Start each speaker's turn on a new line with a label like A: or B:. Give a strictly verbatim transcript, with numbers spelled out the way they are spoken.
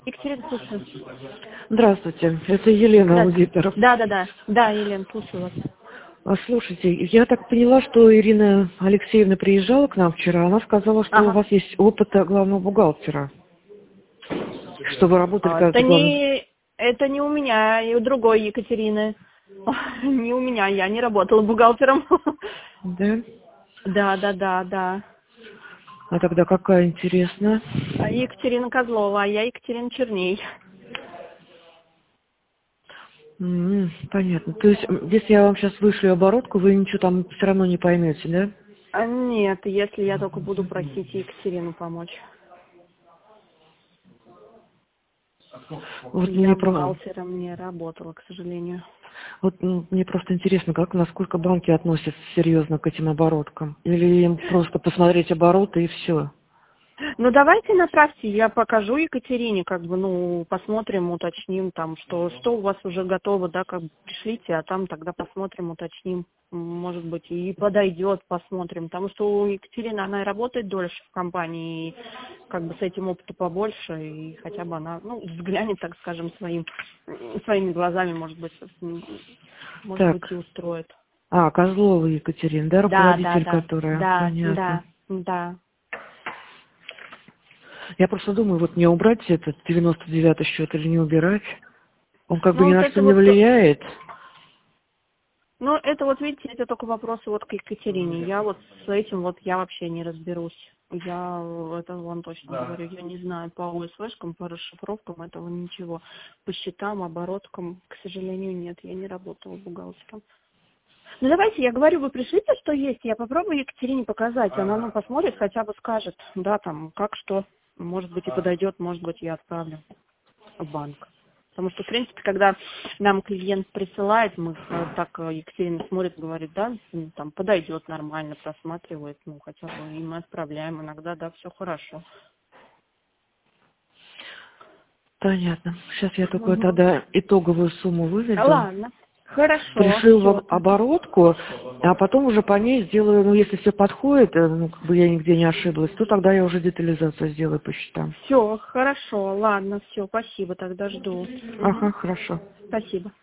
A: Екатерина, слушаю.
B: Здравствуйте, это Елена,
A: Да,
B: аудитор.
A: да, да, да, да, Елена, слушаю вас.
B: А, Слушайте, я так поняла, что Ирина Алексеевна приезжала к нам вчера, она сказала, что у
A: Ага.
B: вас есть опыт главного бухгалтера, что вы работали
A: А,
B: как
A: Это
B: главный...
A: не, это не у меня, и у другой Екатерины. Не у меня, я не работала бухгалтером.
B: Да?
A: Да, да, да, да.
B: А тогда какая интересная?
A: А Екатерина Козлова, а я Екатерина Черней.
B: М, Понятно. То есть, м, если я вам сейчас вышлю оборотку, вы ничего там все равно не поймете, да?
A: А нет, если я только буду просить Екатерину помочь.
B: Вот
A: Я
B: мне, про...
A: бухгалтером не работала, к сожалению.
B: вот, м, мне просто интересно, как, насколько банки относятся серьезно к этим обороткам? Или им просто посмотреть обороты и все?
A: Ну, давайте направьте, я покажу Екатерине, как бы, ну, посмотрим, уточним, там, что, что у вас уже готово, да, как бы, пришлите, а там тогда посмотрим, уточним, М, может быть, и подойдет, посмотрим, потому что у Екатерины, она и работает дольше в компании, и, как бы, с этим опыта побольше, и хотя бы она, ну, взглянет, так скажем, своим, м, своими глазами, может быть, м, может быть,
B: Так,
A: и устроит.
B: а, Козлова Екатерина, да,
A: Да, да,
B: руководитель,
A: да,
B: которая,
A: да,
B: понятно.
A: да, да.
B: Я просто думаю, вот мне убрать этот девяносто девятый счет или не убирать. Он как бы
A: Ну,
B: ни
A: вот
B: на что
A: это
B: не
A: вот
B: влияет.
A: Ну, это вот, видите, это только вопросы вот к Екатерине. Я вот с этим вот я вообще не разберусь. Я э, это вам точно говорю. Я не знаю по ОСВшкам, по расшифровкам этого ничего. По счетам, обороткам, к сожалению, нет. Я не работала бухгалтером. Ну, давайте, я говорю, вы пришлите, что есть. Я попробую Екатерине показать. Она, ну, посмотрит, хотя бы скажет, да, там, как что. Может быть, и подойдет, может быть, я отправлю в банк. Потому что, в принципе, когда нам клиент присылает, мы э, так э, Екатерина смотрит, говорит, да, м, там подойдет нормально, просматривает, ну, хотя бы, и мы отправляем иногда, да, все хорошо.
B: Понятно. Сейчас я только
A: Мгм.
B: тогда итоговую сумму
A: А,
B: выведу.
A: ладно, хорошо,
B: Пришил
A: все.
B: в оборотку, а потом уже по ней сделаю, ну, если все подходит, э, ну, как бы я нигде не ошиблась, то тогда я уже детализацию сделаю по счетам.
A: Все, хорошо, ладно, все, спасибо, тогда жду. Мгм.
B: Ага, хорошо.
A: Спасибо.